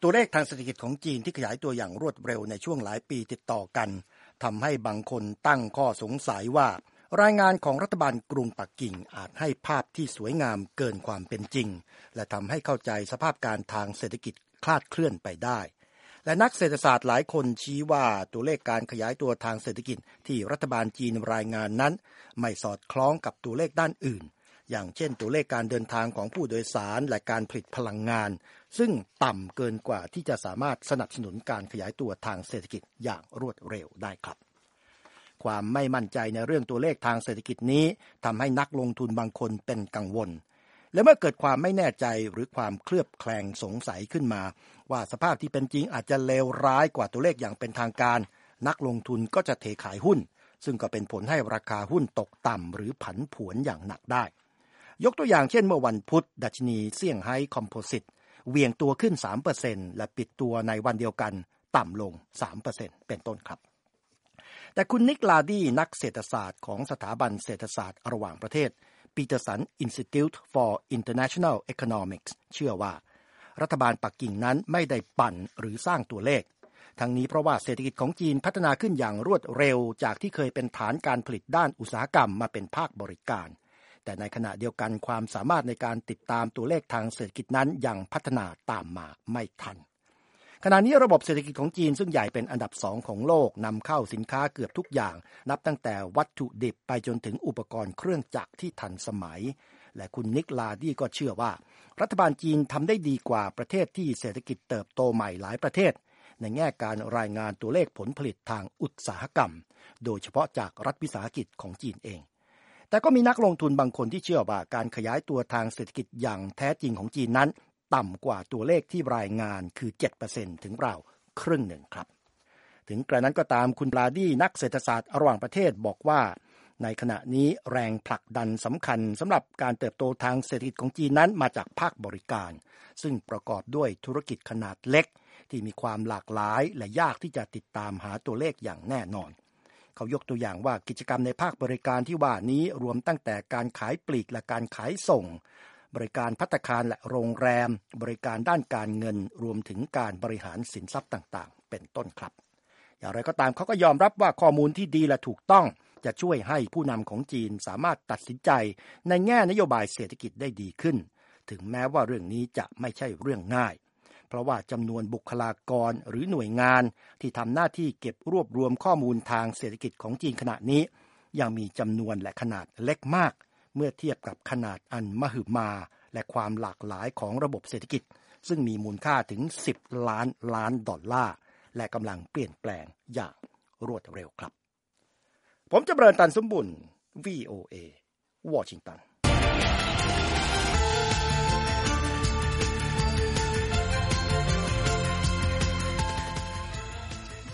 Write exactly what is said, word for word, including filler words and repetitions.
ตัวเลขทางเศรษฐกิจของจีนที่ขยายตัวอย่างรวดเร็วในช่วงหลายปีติดต่อกันทำให้บางคนตั้งข้อสงสัยว่ารายงานของรัฐบาลกรุงปักกิ่งอาจให้ภาพที่สวยงามเกินความเป็นจริงและทำให้เข้าใจสภาพการทางเศรษฐกิจคลาดเคลื่อนไปได้และนักเศรษฐศาสตร์หลายคนชี้ว่าตัวเลขการขยายตัวทางเศรษฐกิจที่รัฐบาลจีนรายงานนั้นไม่สอดคล้องกับตัวเลขด้านอื่นอย่างเช่นตัวเลขการเดินทางของผู้โดยสารและการผลิตพลังงานซึ่งต่ำเกินกว่าที่จะสามารถสนับสนุนการขยายตัวทางเศรษฐกิจอย่างรวดเร็วได้ครับความไม่มั่นใจในเรื่องตัวเลขทางเศรษฐกิจนี้ทำให้นักลงทุนบางคนเป็นกังวลและเมื่อเกิดความไม่แน่ใจหรือความเคลือบแคลงสงสัยขึ้นมาว่าสภาพที่เป็นจริงอาจจะเลวร้ายกว่าตัวเลขอย่างเป็นทางการนักลงทุนก็จะเทขายหุ้นซึ่งก็เป็นผลให้ราคาหุ้นตกต่ำหรือผันผวนอย่างหนักได้ยกตัวอย่างเช่นเมื่อวันพุธดัชนีเซี่ยงไฮ้คอมโพสิตเหวี่ยงตัวขึ้น สามเปอร์เซ็นต์ และปิดตัวในวันเดียวกันต่ำลง สามเปอร์เซ็นต์ เป็นต้นครับแต่คุณนิกลาดี้นักเศรษฐศาสตร์ของสถาบันเศรษฐศาสตร์ระหว่างประเทศ Peterson Institute for International Economics เชื่อว่ารัฐบาลปักกิ่งนั้นไม่ได้ปั่นหรือสร้างตัวเลขทั้งนี้เพราะว่าเศรษฐกิจของจีนพัฒนาขึ้นอย่างรวดเร็วจากที่เคยเป็นฐานการผลิตด้านอุตสาหกรรมมาเป็นภาคบริการแต่ในขณะเดียวกันความสามารถในการติดตามตัวเลขทางเศรษฐกิจนั้นยังพัฒนาตามมาไม่ทันขณะนี้ระบบเศรษฐกิจของจีนซึ่งใหญ่เป็นอันดับสองของโลกนำเข้าสินค้าเกือบทุกอย่างนับตั้งแต่วัตถุดิบไปจนถึงอุปกรณ์เครื่องจักรที่ทันสมัยและคุณนิกลาดี้ก็เชื่อว่ารัฐบาลจีนทำได้ดีกว่าประเทศที่เศรษฐกิจเติบโตใหม่หลายประเทศในแง่การรายงานตัวเลขผลผลิตทางอุตสาหกรรมโดยเฉพาะจากรัฐวิสาหกิจของจีนเองแต่ก็มีนักลงทุนบางคนที่เชื่อว่าการขยายตัวทางเศรษฐกิจอย่างแท้จริงของจีนนั้นต่ำกว่าตัวเลขที่รายงานคือ เจ็ดเปอร์เซ็นต์ ถึงราวครึ่งหนึ่งครับถึงกระนั้นก็ตามคุณลาดี้นักเศรษฐศาสตร์ระหว่างประเทศบอกว่าในขณะนี้แรงผลักดันสำคัญสำหรับการเติบโตทางเศรษฐกิจของจีนนั้นมาจากภาคบริการซึ่งประกอบด้วยธุรกิจขนาดเล็กที่มีความหลากหลายและยากที่จะติดตามหาตัวเลขอย่างแน่นอนเขายกตัวอย่างว่ากิจกรรมในภาคบริการที่ว่านี้รวมตั้งแต่การขายปลีกและการขายส่งบริการภัตตาคารและโรงแรมบริการด้านการเงินรวมถึงการบริหารสินทรัพย์ต่างๆเป็นต้นครับอย่างไรก็ตามเขาก็ยอมรับว่าข้อมูลที่ดีและถูกต้องจะช่วยให้ผู้นำของจีนสามารถตัดสินใจในแง่นโยบายเศรษฐกิจได้ดีขึ้นถึงแม้ว่าเรื่องนี้จะไม่ใช่เรื่องง่ายเพราะว่าจำนวนบุคลากรหรือหน่วยงานที่ทำหน้าที่เก็บรวบรวมข้อมูลทางเศรษฐกิจของจีนขณะนี้ยังมีจำนวนและขนาดเล็กมากเมื่อเทียบกับขนาดอันมหึมาและความหลากหลายของระบบเศรษฐกิจซึ่งมีมูลค่าถึงสิบล้านล้านดอลลาร์และกำลังเปลี่ยนแปลงอย่างรวดเร็วครับผมจำเริญตันสมบุญ วี โอ เอ วอชิงตัน